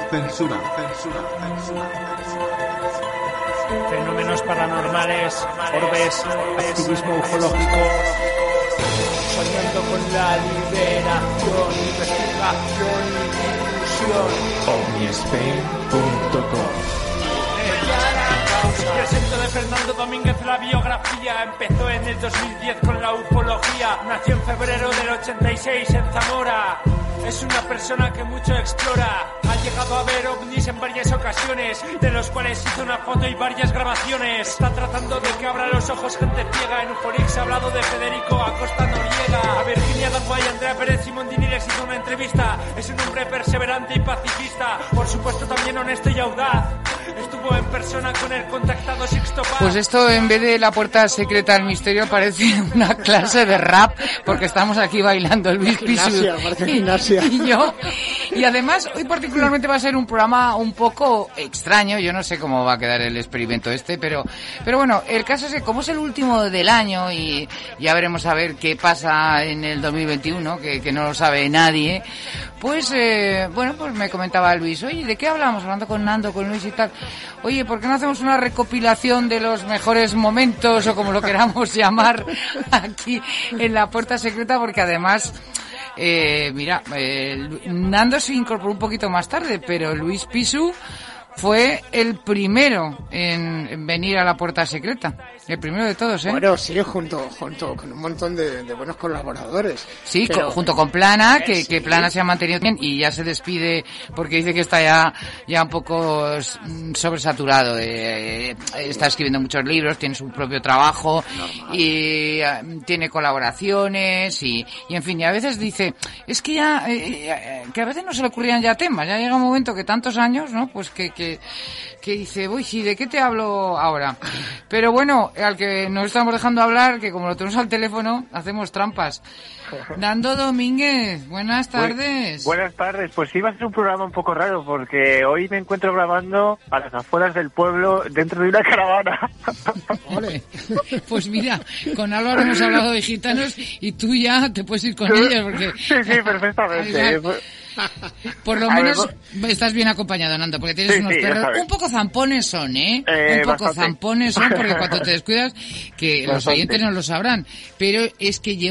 Fenómenos paranormales, orbes, activismo ufológico, soñando con la liberación, investigación y difusión. OVNISpain.com. El centro de Fernando Domínguez, la biografía, empezó en el 2010 con la ufología, nació en febrero del 86 en Zamora. Es una persona que mucho explora, ha llegado a ver ovnis en varias ocasiones, de los cuales hizo una foto y varias grabaciones. Está tratando de que abra los ojos gente ciega. En Uforix ha hablado de Federico Acosta Noriega, a Virginia Danguay, Andrea Pérez Simondini les hizo una entrevista. Es un hombre perseverante y pacifista, por supuesto también honesto y audaz. Estuvo en persona con el contactado Sixto Paz. Pues esto, en vez de la puerta secreta del misterio, parece una clase de rap, porque estamos aquí bailando Luis Pisu y yo. Y además, hoy particularmente va a ser un programa un poco extraño. Yo no sé cómo va a quedar el experimento pero bueno, el caso es que como es el último del año y ya veremos a ver qué pasa en el 2021, que no lo sabe nadie, pues bueno, pues me comentaba Luis, oye, ¿de qué hablamos? Hablando con Nando, con Luis y tal. Oye, ¿por qué no hacemos una recopilación de los mejores momentos, o como lo queramos llamar, aquí en la puerta secreta? Porque además, mira, Nando se incorporó un poquito más tarde, pero Luis Pisu fue el primero en venir a la puerta secreta. El primero de todos, ¿eh? Bueno, sí, junto con un montón de buenos colaboradores. Sí, junto con Plana, que Plana se ha mantenido bien y ya se despide porque dice que está ya un poco sobresaturado. Está escribiendo muchos libros, tiene su propio trabajo. Normal. Y tiene colaboraciones y en fin, y a veces dice, es que ya, que a veces no se le ocurrían ya temas, ya llega un momento que tantos años, ¿no? Pues que dice, uy, sí, ¿de qué te hablo ahora? Pero bueno, al que nos estamos dejando hablar, que como lo tenemos al teléfono, hacemos trampas. Nando Domínguez, buenas tardes. Buenas tardes, pues sí, va a ser un programa un poco raro, porque hoy me encuentro grabando a las afueras del pueblo, dentro de una caravana. Ole. Pues mira, con Álvaro hemos hablado de gitanos y tú ya te puedes ir con ellos, porque... Sí, perfectamente. Por lo menos estás bien acompañado, Nando, porque tienes unos perros un poco zampones son, un poco bastante. Zampones son, porque cuando te descuidas, que los oyentes no lo sabrán, pero es que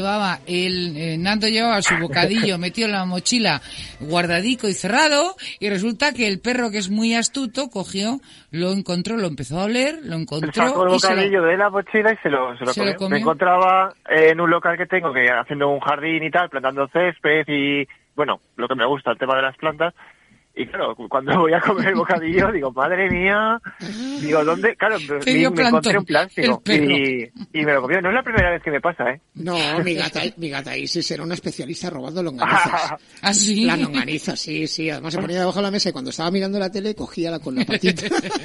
Nando llevaba su bocadillo metido en la mochila, guardadico y cerrado, y resulta que el perro, que es muy astuto, cogió, lo encontró, lo empezó a oler, lo encontró sacó el bocadillo de la mochila y se lo comió. Me encontraba en un local que tengo, que haciendo un jardín y tal, plantando césped y... Bueno, lo que me gusta, el tema de las plantas. Y claro, cuando voy a comer el bocadillo, digo, madre mía, digo, ¿dónde? Claro, me encontré un plástico y me lo comió. No es la primera vez que me pasa, ¿eh? No, mi gata Isis era una especialista robando longanizas. ¿Ah, sí? La longaniza, sí. Además se ponía debajo de la mesa y cuando estaba mirando la tele, cogía con la patita.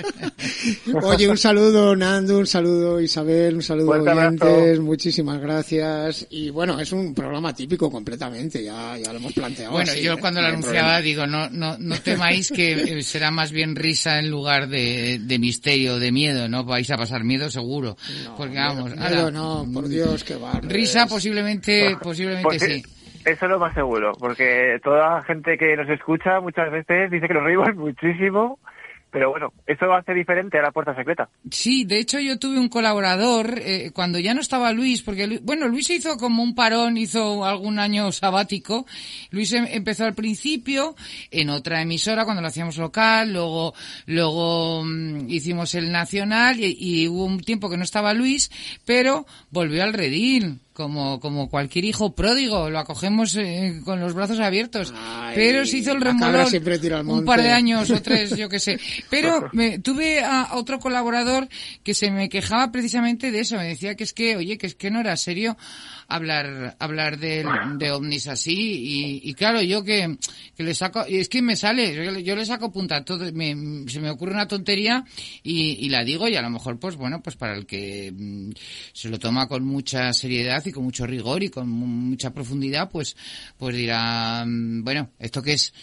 Oye, un saludo, Nando, un saludo, Isabel, un saludo, oyentes, muchísimas gracias. Y bueno, es un programa típico completamente, ya lo hemos planteado. Bueno, así, yo cuando lo anunciaba, digo, no temáis que será más bien risa en lugar de misterio, de miedo, ¿no? Vais a pasar miedo seguro. No, porque vamos, miedo no, por Dios, que va. Risa posiblemente sí. Eso es lo más seguro, porque toda la gente que nos escucha muchas veces dice que nos reímos muchísimo. Pero bueno, eso hace diferente a la puerta secreta. Sí, de hecho yo tuve un colaborador cuando ya no estaba Luis, porque Luis hizo como un parón, hizo algún año sabático. Luis empezó al principio en otra emisora cuando lo hacíamos local, luego hicimos el nacional y hubo un tiempo que no estaba Luis, pero volvió al redil. Como cualquier hijo pródigo, lo acogemos con los brazos abiertos. Ay, pero se hizo el remolón un par de años o 3, yo qué sé. Pero tuve a otro colaborador que se me quejaba precisamente de eso. Me decía que es que no era serio hablar de ovnis así. Y claro, yo que le saco, es que me sale, yo le saco punta todo, se me ocurre una tontería y la digo, y a lo mejor pues bueno, pues para el que se lo toma con mucha seriedad y con mucho rigor y con mucha profundidad, pues dirá, bueno, ¿esto qué es?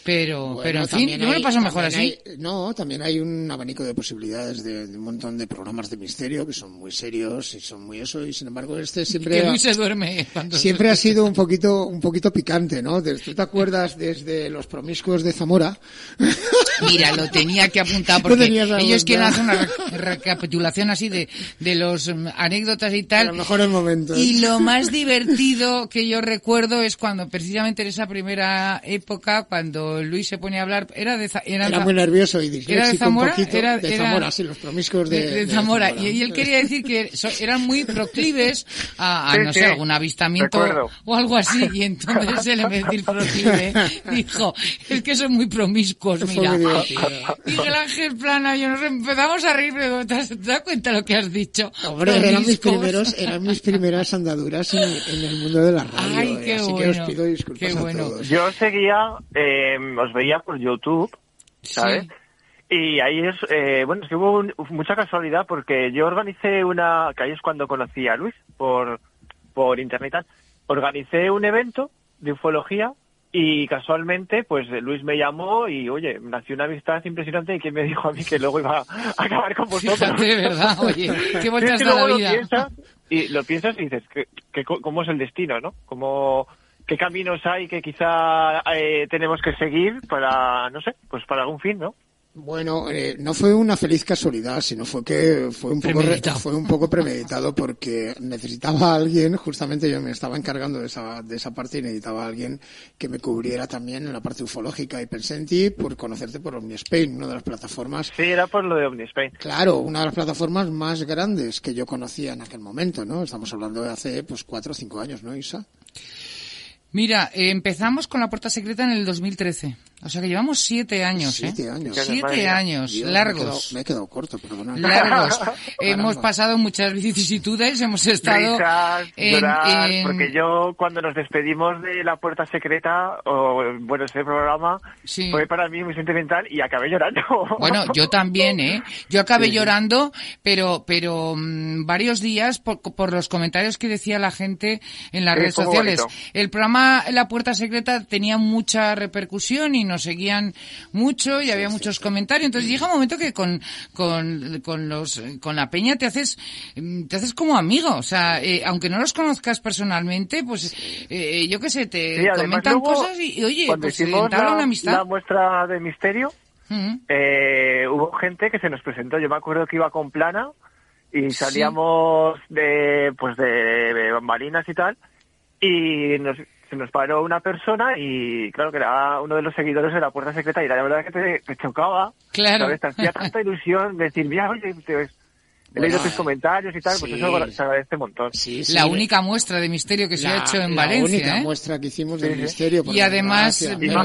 Pero en fin, yo me lo paso mejor así. También hay un abanico de posibilidades de un montón de programas de misterio que son muy serios y son muy eso, y sin embargo siempre... Que Luis se duerme. Siempre ha sido un poquito picante, ¿no? ¿Tú te acuerdas desde Los Promiscuos de Zamora? Mira, lo tenía que apuntar porque ellos quieren hacer una recapitulación así de los anécdotas y tal. A lo mejor el momento. Y lo más divertido que yo recuerdo es cuando precisamente en esa primera época, cuando Luis se ponía a hablar, era muy nervioso y disléxico un poquito. De Zamora, sí, Los Promiscuos de Zamora. Y él quería decir que eran muy proclives a no sé, algún avistamiento o algo así. Y entonces él, en vez de decir proclive, dijo, es que son muy promiscuos, mira. Y el Ángel Plana, yo nos empezamos a reír, pero ¿te das cuenta lo que has dicho? Hombre, eran mis primeras andaduras en el mundo de la radio. Ay, qué así bueno, que os pido disculpas a todos. Yo seguía, os veía por YouTube, ¿sabes? Sí. Y ahí es que hubo mucha casualidad porque yo organicé que ahí es cuando conocí a Luis por internet y tal, organicé un evento de ufología y casualmente pues Luis me llamó y oye, nació una amistad impresionante y que me dijo a mí que luego iba a acabar con vosotros. Fíjate, de verdad, oye, qué vueltas da la vida. Lo piensas y dices, ¿cómo es el destino, no? ¿Qué caminos hay que quizá tenemos que seguir para, no sé, pues para algún fin, ¿no? Bueno, no fue una feliz casualidad, sino fue un poco premeditado porque necesitaba a alguien, justamente yo me estaba encargando de esa parte y necesitaba a alguien que me cubriera también en la parte ufológica y pensé en ti por conocerte por OmniSpain, una de las plataformas. Sí, era por lo de OmniSpain. Claro, una de las plataformas más grandes que yo conocía en aquel momento, ¿no? Estamos hablando de hace 4 o 5 años, ¿no, Isa? Mira, empezamos con La Puerta Secreta en el 2013. O sea que llevamos 7 años, 7 años. 7 años, Dios, largos. Me he quedado corto, perdona. Largos. Hemos pasado muchas vicisitudes, hemos estado... llorar, porque yo cuando nos despedimos de La Puerta Secreta, ese programa, fue para mí muy sentimental y acabé llorando. Bueno, yo también, Yo acabé llorando, pero varios días por los comentarios que decía la gente en las redes sociales. Bonito. El programa La Puerta Secreta tenía mucha repercusión y nos seguían mucho y había muchos comentarios. Entonces llega un momento que con la peña te haces como amigo. O sea, aunque no los conozcas personalmente, pues yo qué sé, te comentan cosas y oye, pues entabla una amistad. La muestra de misterio, hubo gente que se nos presentó. Yo me acuerdo que iba con Plana y salíamos de bambalinas y tal, y se nos paró una persona y claro que era uno de los seguidores de La Puerta Secreta y la verdad que te chocaba. Claro. ¿Sabes? Te hacía tanta ilusión decir, mira, oye, he leído tus comentarios y tal, pues eso se agradece un montón. La única muestra de misterio que se ha hecho en Valencia. La única muestra que hicimos de misterio. Y además,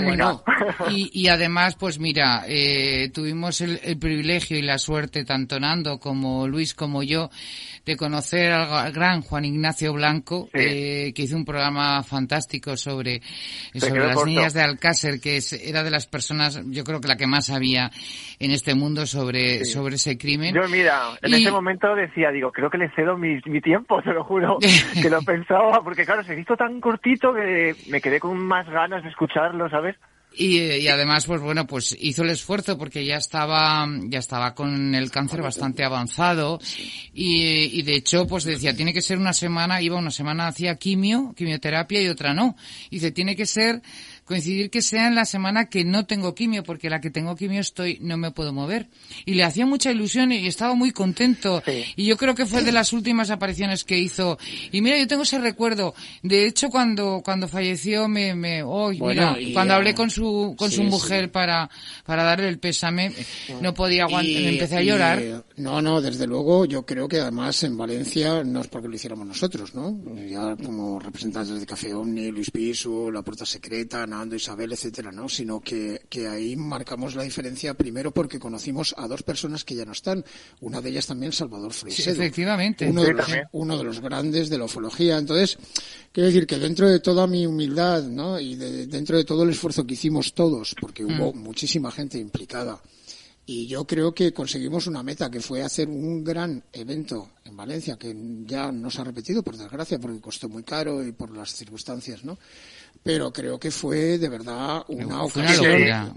y además, pues mira, tuvimos el privilegio y la suerte, tanto Nando como Luis como yo, de conocer al gran Juan Ignacio Blanco, que hizo un programa fantástico sobre las niñas de Alcácer, que era de las personas, yo creo que la que más sabía en este mundo sobre ese crimen. Yo, mira, en ese momento decía, creo que le cedo mi tiempo, te lo juro, que lo pensaba, porque claro, se hizo tan cortito que me quedé con más ganas de escucharlo, ¿sabes? Y además, pues hizo el esfuerzo porque ya estaba con el cáncer bastante avanzado y de hecho, pues decía, tiene que ser una semana hacía quimioterapia y otra no. Y dice, tiene que coincidir que sea en la semana que no tengo quimio, porque la que tengo quimio no me puedo mover. Y le hacía mucha ilusión y estaba muy contento. Sí. Y yo creo que fue de las últimas apariciones que hizo. Y mira, yo tengo ese recuerdo. De hecho, cuando falleció, cuando hablé con su mujer para darle el pésame, no podía aguantar, me empecé a llorar. No, desde luego, yo creo que además en Valencia no es porque lo hiciéramos nosotros, ¿no? Ya como representantes de Café Omni, Luis Pisu, La Puerta Secreta, Nando, Isabel, etcétera, ¿no? Sino que ahí marcamos la diferencia primero porque conocimos a 2 personas que ya no están. Una de ellas también Salvador Freixedo. Sí, efectivamente. Uno de los grandes de la ufología. Entonces, quiero decir que dentro de toda mi humildad, ¿no? Y dentro de todo el esfuerzo que hicimos todos, porque hubo muchísima gente implicada, y yo creo que conseguimos una meta, que fue hacer un gran evento en Valencia, que ya no se ha repetido, por desgracia, porque costó muy caro y por las circunstancias, ¿no? Pero creo que fue de verdad una ocasión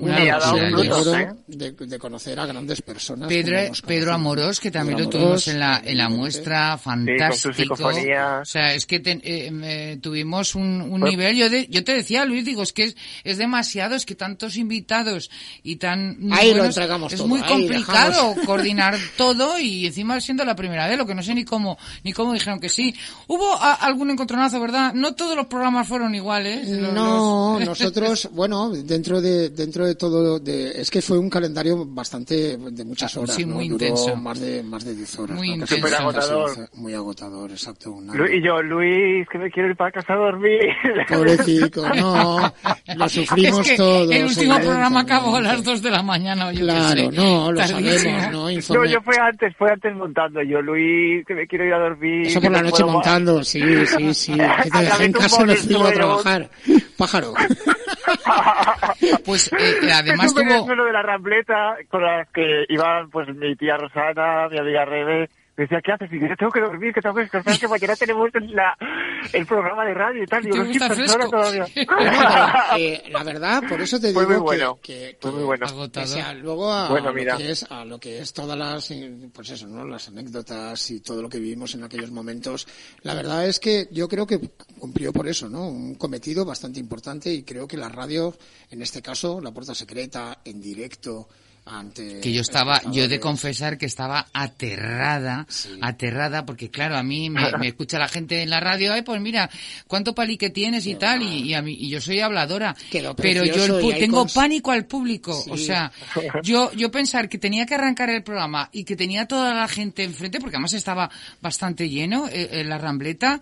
de conocer a grandes personas. Pedro Amorós, que también lo tuvimos en la muestra, fantástico. O sea, es que tuvimos un nivel. Yo te decía, Luis, digo, es que es demasiado, es que tantos invitados y tan ahí buenos, lo entregamos es todo, muy complicado coordinar todo, y encima siendo la primera vez, lo que no sé ni cómo dijeron que sí. Hubo algún encontronazo, ¿verdad? No todos los programas fueron iguales. Nosotros, bueno, dentro de todo, es que fue un calendario bastante de muchas horas, sí, ¿no? muy Duró intenso. más de 10 horas. Muy ¿no? intenso. Muy agotador, exacto. Luis, que me quiero ir para casa a dormir. Pobrecito, no, lo sufrimos es que todos. El último programa acabó a las 2 de la mañana. Claro, lo sabemos, ¿no? No, yo fue antes montando. Yo, Luis, que me quiero ir a dormir. Eso por la noche montando, sí. Que te dejé en casa y me fui a trabajar. Pájaro. Pues además tuvo el suelo de la Rambleta con las que iban pues mi tía Rosana, mi amiga Rebe. Me decía, ¿qué haces? Y yo tengo que dormir, que tengo que descansar, que mañana tenemos el programa de radio y tal. Digo, no estoy persona todavía. La verdad, por eso te digo que fue muy bueno. Luego a lo que es todas las, pues eso, ¿no? Las anécdotas y todo lo que vivimos en aquellos momentos. La verdad es que yo creo que cumplió por eso, ¿no? Un cometido bastante importante, y creo que la radio, en este caso, La Puerta Secreta, en directo, que yo he de confesar que estaba aterrada, porque claro, a mí me escucha la gente en la radio, pues mira, cuánto palique tienes y tal, y yo soy habladora, pero yo tengo pánico al público, o sea, yo pensar que tenía que arrancar el programa y que tenía toda la gente enfrente, porque además estaba bastante lleno, la Rambleta.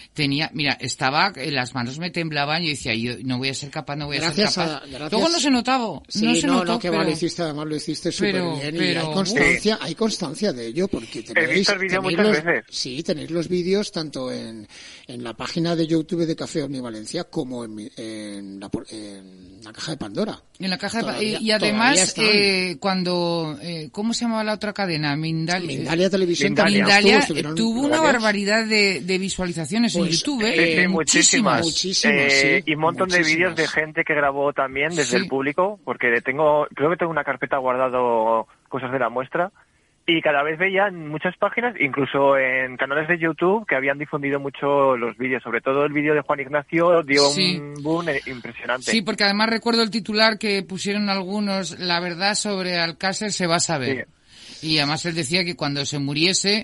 Las manos me temblaban, y decía, yo no voy a ser capaz. Gracias. Luego no se notaba. Lo hiciste súper bien, y hay constancia de ello, porque he visto el vídeo muchas veces. Sí, tenéis los vídeos tanto en la página de YouTube de Café Omnivalencia como en la caja de Pandora. En la caja y además, cuando, ¿cómo se llamaba la otra cadena? Mindalia Televisión. Mindalia tuvo una barbaridad de visualizaciones en YouTube. Muchísimas. Y un montón de vídeos de gente que grabó también desde el público, porque creo que tengo una carpeta guardado cosas de la muestra, y cada vez veía en muchas páginas, incluso en canales de YouTube, que habían difundido mucho los vídeos. Sobre todo el vídeo de Juan Ignacio dio un boom impresionante. Sí, porque además recuerdo el titular que pusieron algunos: la verdad sobre Alcácer se va a saber. Sí. Y además él decía que cuando se muriese,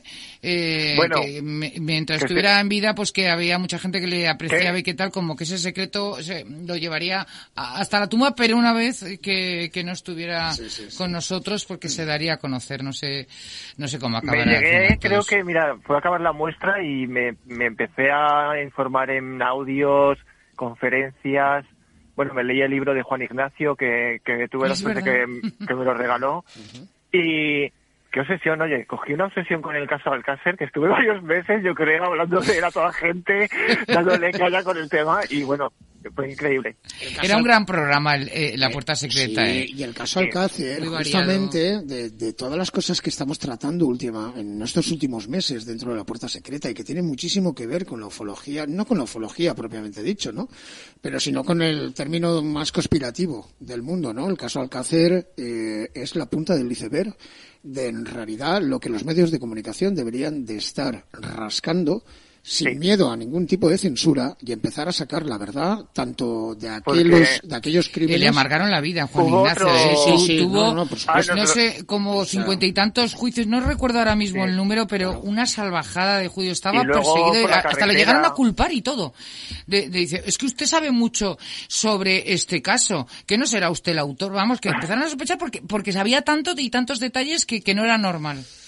mientras estuviera en vida, pues que había mucha gente que le apreciaba y que tal, como que ese secreto lo llevaría hasta la tumba, pero una vez que no estuviera con nosotros, porque se daría a conocer. No sé cómo acabará. Creo que, fue a acabar la muestra y me empecé a informar en audios, conferencias. Bueno, me leí el libro de Juan Ignacio, que tuve la suerte que me lo regaló. Y qué obsesión, oye, cogí una obsesión con el caso Alcácer, que estuve varios meses, yo creo, hablando de él a toda gente, dándole calla con el tema, y bueno, fue increíble. Era un gran programa, La Puerta Secreta. Y el caso Alcácer, justamente, de todas las cosas que estamos tratando en estos últimos meses dentro de La Puerta Secreta, y que tiene muchísimo que ver con la ufología, no con la ufología propiamente dicho, ¿no? Pero sino con el término más conspirativo del mundo, ¿no? El caso Alcácer es la punta del iceberg de, en realidad, lo que los medios de comunicación deberían de estar rascando sin miedo a ningún tipo de censura, y empezar a sacar la verdad tanto de aquellos crímenes. Le amargaron la vida a Juan Ignacio. Tuvo, no sé, como 50 y tantos juicios, no recuerdo ahora mismo el número, pero una salvajada de juicios. Estaba perseguido, hasta le llegaron a culpar y todo. Dice, es que usted sabe mucho sobre este caso, que no será usted el autor. Vamos, que empezaron a sospechar porque sabía tanto y tantos detalles que no era normal.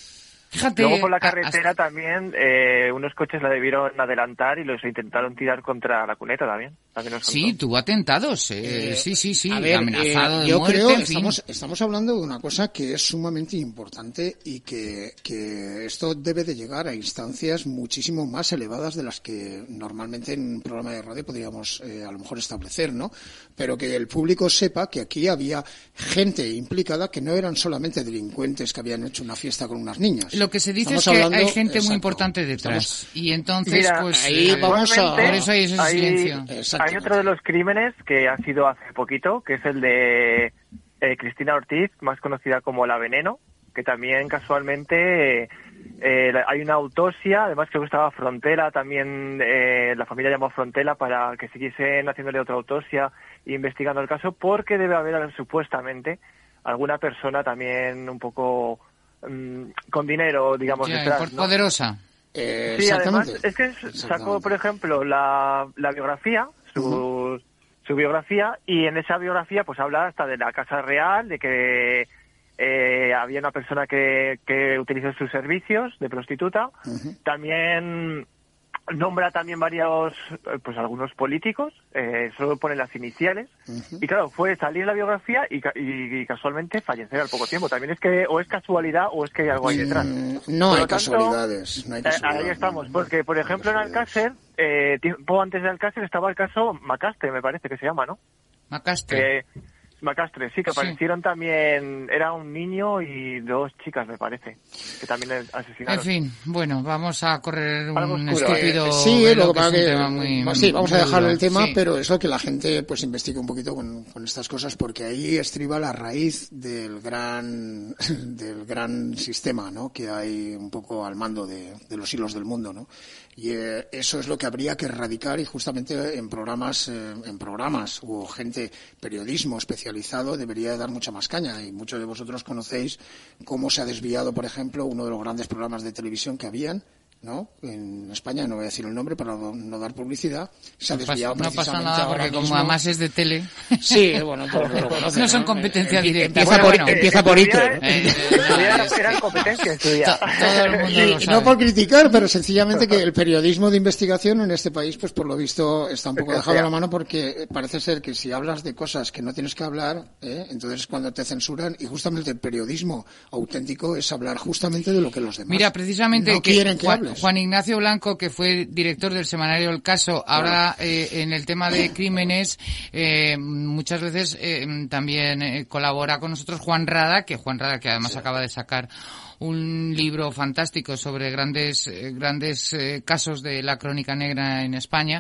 Fíjate, luego por la carretera también unos coches la debieron adelantar y los intentaron tirar contra la cuneta también. Sí, tuvo atentados. Sí. A ver, amenazado de yo muerte, creo en fin. estamos hablando de una cosa que es sumamente importante y que esto debe de llegar a instancias muchísimo más elevadas de las que normalmente en un programa de radio podríamos a lo mejor establecer, ¿no? Pero que el público sepa que aquí había gente implicada que no eran solamente delincuentes que habían hecho una fiesta con unas niñas. Lo que se dice es que hay gente muy importante detrás. Y entonces, mira, pues, ahí vamos a... por eso hay ese silencio. Hay otro de los crímenes que ha sido hace poquito, que es el de Cristina Ortiz, más conocida como La Veneno, que también casualmente hay una autopsia, además creo que estaba Frontera, también la familia llamó a Frontera para que siguiesen haciéndole otra autopsia e investigando el caso, porque debe haber supuestamente alguna persona también un poco con dinero, digamos, detrás, ¿no? Poderosa. Sí, además es que sacó, por ejemplo, la biografía, su biografía, y en esa biografía pues habla hasta de la Casa Real, de que había una persona que utilizó sus servicios de prostituta. También nombra también varios, pues algunos políticos, solo pone las iniciales, y claro, fue salir la biografía y casualmente fallecer al poco tiempo. También es que o es casualidad o es que hay algo ahí detrás. No hay casualidades. Ahí estamos, porque por ejemplo en Alcácer, tiempo antes de Alcácer estaba el caso Macastre, me parece que se llama, ¿no? Macastre, sí, que aparecieron también, era un niño y 2 chicas, me parece, que también asesinaron. En fin, bueno, vamos a correr un estúpido. Sí, lo que pasa que vamos a dejar el tema, sí. Pero eso que la gente pues investigue un poquito con estas cosas, porque ahí estriba la raíz del gran sistema, ¿no? Que hay un poco al mando de los hilos del mundo, ¿no? Y eso es lo que habría que erradicar, y justamente en programas o gente, periodismo especializado debería dar mucha más caña, y muchos de vosotros conocéis cómo se ha desviado, por ejemplo, uno de los grandes programas de televisión que habían, ¿no? En España, no voy a decir el nombre para no dar publicidad, se ha desviado precisamente. No pasa nada porque como además es de tele. Sí, bueno, lo conoces, no son competencia directa. Empieza por Iker. Eran competencias tuyas. Todo el mundo lo sabe. No por criticar, pero sencillamente que el periodismo de investigación en este país, pues por lo visto está un poco dejado a la mano, porque parece ser que si hablas de cosas que no tienes que hablar, entonces cuando te censuran, y justamente el periodismo auténtico es hablar justamente de lo que los demás Mira, precisamente no quieren que hables. Juan Ignacio Blanco, que fue director del semanario El Caso, ahora en el tema de crímenes muchas veces también colabora con nosotros Juan Rada, que además acaba de sacar un libro fantástico sobre grandes casos de la crónica negra en España,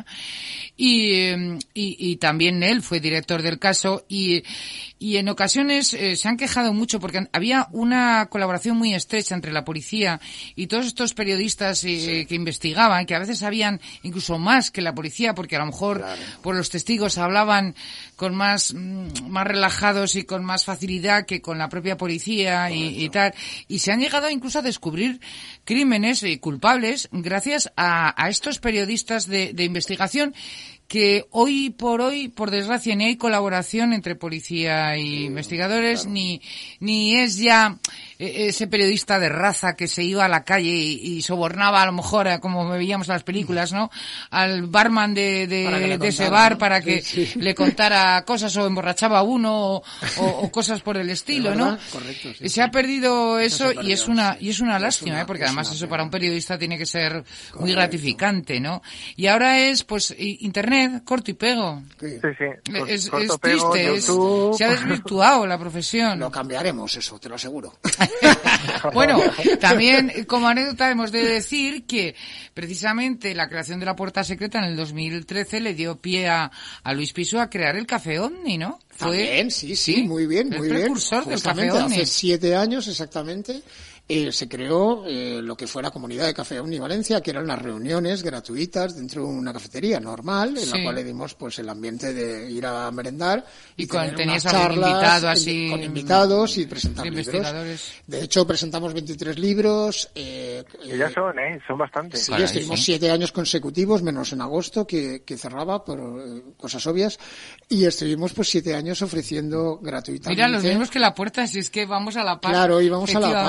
y también él fue director del Caso, y en ocasiones se han quejado mucho porque había una colaboración muy estrecha entre la policía y todos estos periodistas que investigaban, que a veces sabían incluso más que la policía, porque a lo mejor por los testigos hablaban con más relajados y con más facilidad que con la propia policía y tal, y se han llegado incluso a descubrir crímenes culpables gracias a estos periodistas de investigación, que hoy, por desgracia, ni hay colaboración entre policía y investigadores, ni es ya ese periodista de raza que se iba a la calle y sobornaba, a lo mejor, como veíamos en las películas, ¿no?, al barman de ese bar para que le contara cosas, o emborrachaba a uno o cosas por el estilo, ¿no? Correcto, sí, se ha perdido eso, y es una lástima, porque además eso para un periodista tiene que ser muy gratificante, ¿no? Y ahora es, pues, Internet, corto y pego. Sí. Es triste, se ha desvirtuado la profesión. Lo cambiaremos, eso, te lo aseguro. Bueno, también como anécdota hemos de decir que precisamente la creación de la Puerta Secreta en el 2013 le dio pie a Luis Piso a crear el Café Omni, ¿no? También, sí, muy bien. El precursor del Café Omni. Hace 7 años exactamente. Se creó lo que fue la comunidad de Café Omni Valencia, que eran las reuniones gratuitas dentro de una cafetería normal, en la cual le dimos pues el ambiente de ir a merendar y tenías algún invitado así con invitados y presentar libros. De hecho, presentamos 23 libros. Y ya son bastantes. Sí, estuvimos 7 años consecutivos, menos en agosto, que cerraba por cosas obvias, y estuvimos pues 7 años ofreciendo gratuitamente. Mira, los mismos que la Puerta, si es que vamos a la par. Claro, íbamos a la par, por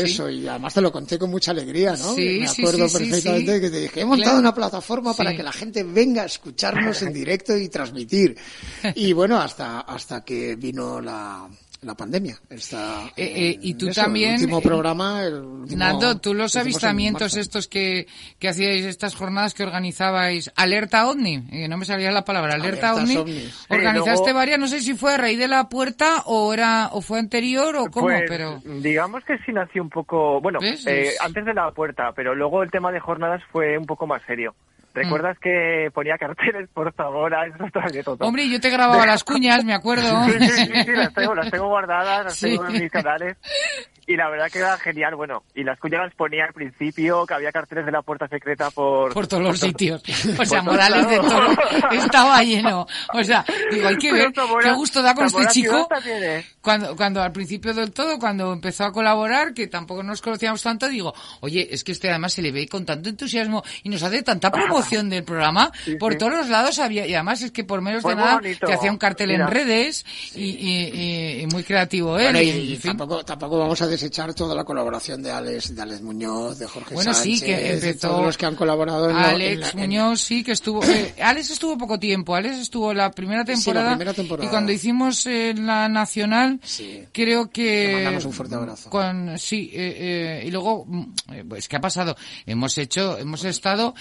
eso, y además te lo conté con mucha alegría, ¿no? Me acuerdo perfectamente que te dije, hemos montado una plataforma para que la gente venga a escucharnos en directo y transmitir. Y bueno, hasta que vino la pandemia. Y tú también. El último programa. Nando, tú los avistamientos estos que hacíais, estas jornadas que organizabais, Alerta OVNI, no me salía la palabra, Alerta OVNI. Organizaste luego, varias, no sé si fue a raíz de la puerta o fue anterior o cómo, pues, pero. Digamos que sí nació un poco, bueno, antes de la puerta, pero luego el tema de jornadas fue un poco más serio. ¿Recuerdas que ponía carteles, por favor, a eso de todo? Hombre, yo te grababa las cuñas, me acuerdo. Sí, las tengo guardadas, las tengo en mis canales. Y la verdad que era genial, bueno, y las cuñas las ponía al principio, que había carteles de la puerta secreta por todos los sitios. O sea, Morales de todo estaba lleno. O sea, digo, hay que ver qué gusto da con este chico. Cuando al principio del todo, cuando empezó a colaborar, que tampoco nos conocíamos tanto, digo, oye, es que además se le ve con tanto entusiasmo y nos hace tanta promoción del programa, por todos los lados había, y además es que por menos de nada te hacía un cartel en redes y muy creativo él. Bueno, y tampoco vamos a desechar toda la colaboración de Alex Muñoz, de Jorge Sánchez, sí, que empezó todos los que han colaborado en Alex Muñoz, sí, que estuvo. Alex estuvo poco tiempo. Alex estuvo la primera temporada. Y cuando hicimos la nacional, creo que. Le mandamos un fuerte abrazo. Y luego, pues, ¿qué ha pasado? Hemos estado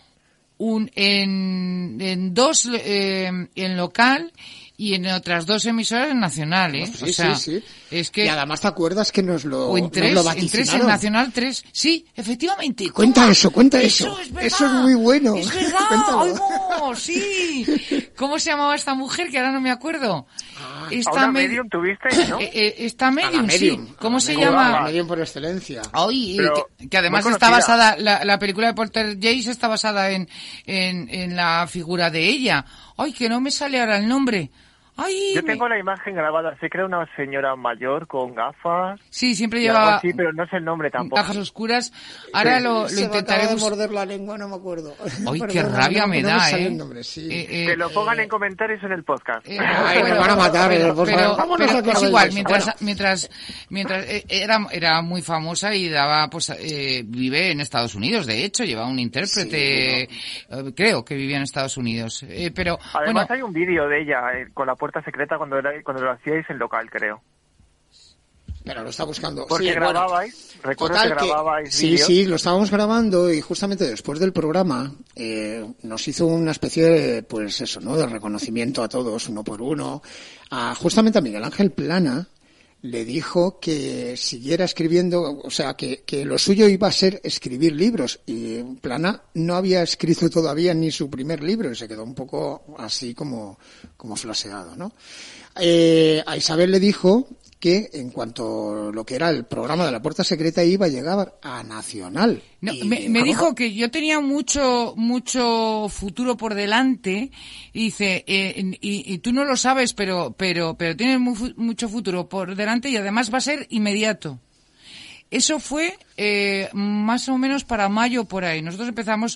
en dos en local y en otras dos emisoras nacionales, sí. Es que... Y además te acuerdas que nos lo vaticinaron. En tres, en Nacional 3. Sí, efectivamente. Cuenta eso. Eso es muy bueno. Es verdad, oigo, sí. ¿Cómo se llamaba esta mujer? Que ahora no me acuerdo. Esta Medium tuvisteis, ¿no? Esta Medium, sí. ¿Cómo se llama? La Medium por excelencia. Ay, que además está basada, la película de Porter Jace está basada en la figura de ella. Ay, que no me sale ahora el nombre. Ay, yo tengo la imagen grabada, se cree una señora mayor con gafas. Sí, siempre lleva. Sí, pero no sé el nombre tampoco. Gafas oscuras. Ahora lo intentaré. Se morder la lengua, no me acuerdo. Ay, qué rabia me da, Que lo pongan en comentarios en el podcast. Ay, me van a matar. Pero es igual, mientras era muy famosa y daba, pues, vive en Estados Unidos, de hecho, lleva un intérprete, creo que vivía en Estados Unidos. Pero además hay un vídeo de ella con la puerta secreta cuando lo hacíais en local, creo. Pero lo está buscando. Porque grababais, recuerdo que grababais vídeos. Sí, lo estábamos grabando y justamente después del programa nos hizo una especie de, pues eso, ¿no? De reconocimiento a todos, uno por uno. Justamente a Miguel Ángel Plana le dijo que siguiera escribiendo, o sea, que lo suyo iba a ser escribir libros. Y Plana no había escrito todavía ni su primer libro y se quedó un poco así como flaseado, ¿no? A Isabel le dijo que en cuanto a lo que era el programa de la puerta secreta iba a llegar a Nacional. No, me dijo que yo tenía mucho futuro por delante y dice, y tú no lo sabes, pero tienes mucho futuro por delante y además va a ser inmediato. Eso fue más o menos para mayo por ahí. Nosotros empezamos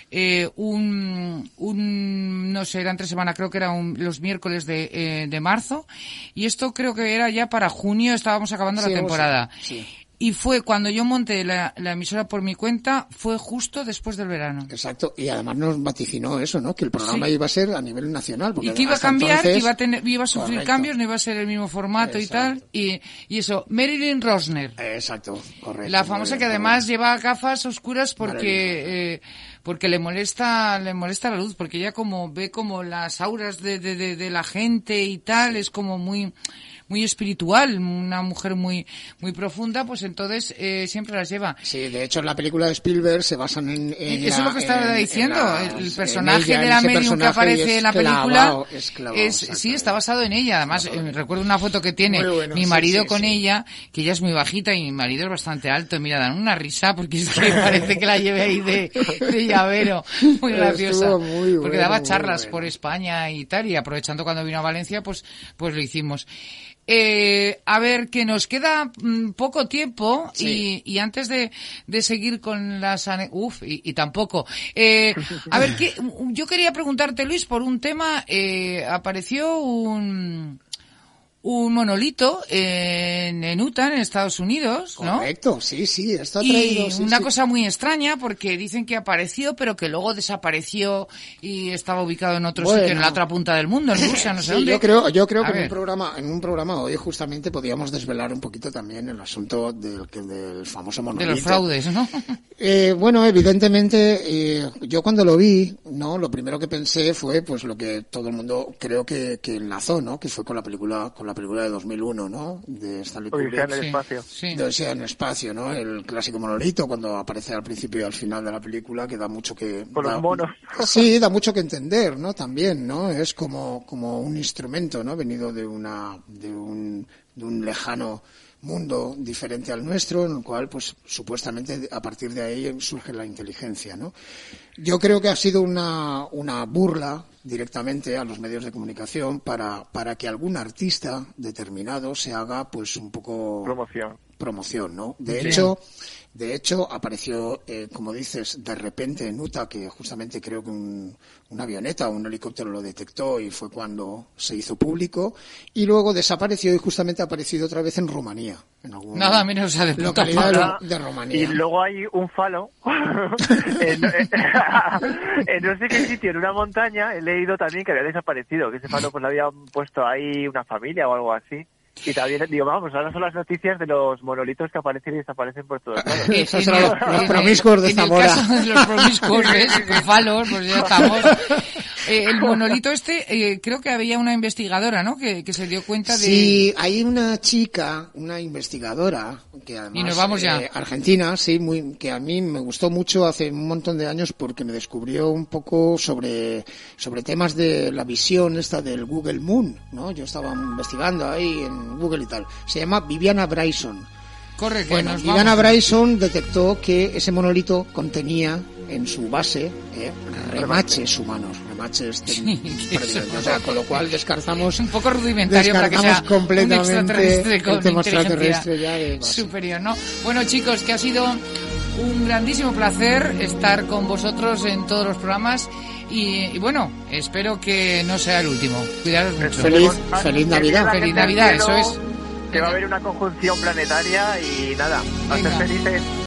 no sé, era entre semana, creo que era los miércoles de marzo, y esto creo que era ya para junio, estábamos acabando la temporada. Sí. Y fue cuando yo monté la emisora por mi cuenta, fue justo después del verano. Exacto, y además nos vaticinó eso, ¿no? Que el programa iba a ser a nivel nacional. Y que iba a cambiar, entonces, que iba a sufrir cambios, no iba a ser el mismo formato y tal. Y eso, Marilyn Rosner. Exacto, correcto. La famosa que además lleva gafas oscuras porque le molesta la luz, porque ella como ve como las auras de la gente y tal, es como muy espiritual, una mujer muy profunda, pues entonces siempre las lleva. Sí, de hecho en la película de Spielberg se basan en eso es lo que estaba diciendo, el personaje de la medium que aparece en la película sí, está basado en ella. Además, recuerdo una foto que tiene mi marido con ella, que ella es muy bajita y mi marido es bastante alto, mira, dan una risa porque es que parece que la lleve ahí de llavero, muy graciosa, porque daba charlas por España y tal, y aprovechando cuando vino a Valencia, pues lo hicimos. A ver, que nos queda poco tiempo y antes de seguir con las y tampoco. A ver, yo quería preguntarte, Luis, por un tema. Apareció un un monolito en Utah, en Estados Unidos, ¿no? Correcto, sí, esto ha traído... Y una cosa muy extraña, porque dicen que apareció, pero que luego desapareció y estaba ubicado en otro sitio, en la otra punta del mundo, en Rusia, no sé dónde. Yo creo que en un programa hoy justamente podíamos desvelar un poquito también el asunto del famoso monolito. De los fraudes, ¿no? Bueno, evidentemente, yo cuando lo vi, ¿no? Lo primero que pensé fue, pues, lo que todo el mundo creo que enlazó, ¿no? Que fue con la película de 2001, ¿no? De Stanley Kubrick. Odisea en el espacio. Sí. De Odisea en el espacio, ¿no? El clásico monolito cuando aparece al principio y al final de la película, que da mucho que... Con los monos. Sí, da mucho que entender, ¿no? También, ¿no? Es como un instrumento, ¿no? Venido de un lejano mundo diferente al nuestro, en el cual, pues, supuestamente a partir de ahí surge la inteligencia, ¿no? Yo creo que ha sido una burla directamente a los medios de comunicación para que algún artista determinado se haga, pues, un poco promoción, ¿no? De hecho, apareció, como dices, de repente en Utah, que justamente creo que una avioneta o un helicóptero lo detectó y fue cuando se hizo público, y luego desapareció y justamente ha aparecido otra vez en Rumanía. En nada menos de puta localidad de Rumanía. Y luego hay un falo en no sé qué sitio, en una montaña, he leído también que había desaparecido, que ese falo pues lo había puesto ahí una familia o algo así. Y también, digo, vamos, ahora son las noticias de los monolitos que aparecen y desaparecen por todos lados. Esos son los promiscuos de Zamora. En el caso de los promiscuos, falos, pues ya estamos. El monolito creo que había una investigadora, ¿no? Que se dio cuenta de... Sí, hay una chica, una investigadora, que además... Y nos vamos ya. Argentina, sí, que a mí me gustó mucho hace un montón de años porque me descubrió un poco sobre temas de la visión esta del Google Moon, ¿no? Yo estaba investigando ahí en Google y tal. Se llama Viviana Bryson. Correcto. Bueno, Viviana Bryson detectó que ese monolito contenía en su base remaches humanos, remaches o sea, con lo cual descartamos un poco rudimentario para que sea completamente un extraterrestre con el tema extraterrestre ya de base. Superior, ¿no? Bueno, chicos, que ha sido un grandísimo placer estar con vosotros en todos los programas y bueno, espero que no sea el último. Cuidaros mucho. Feliz Navidad. Feliz Navidad, eso es. Que va a haber una conjunción planetaria y nada, a ser felices.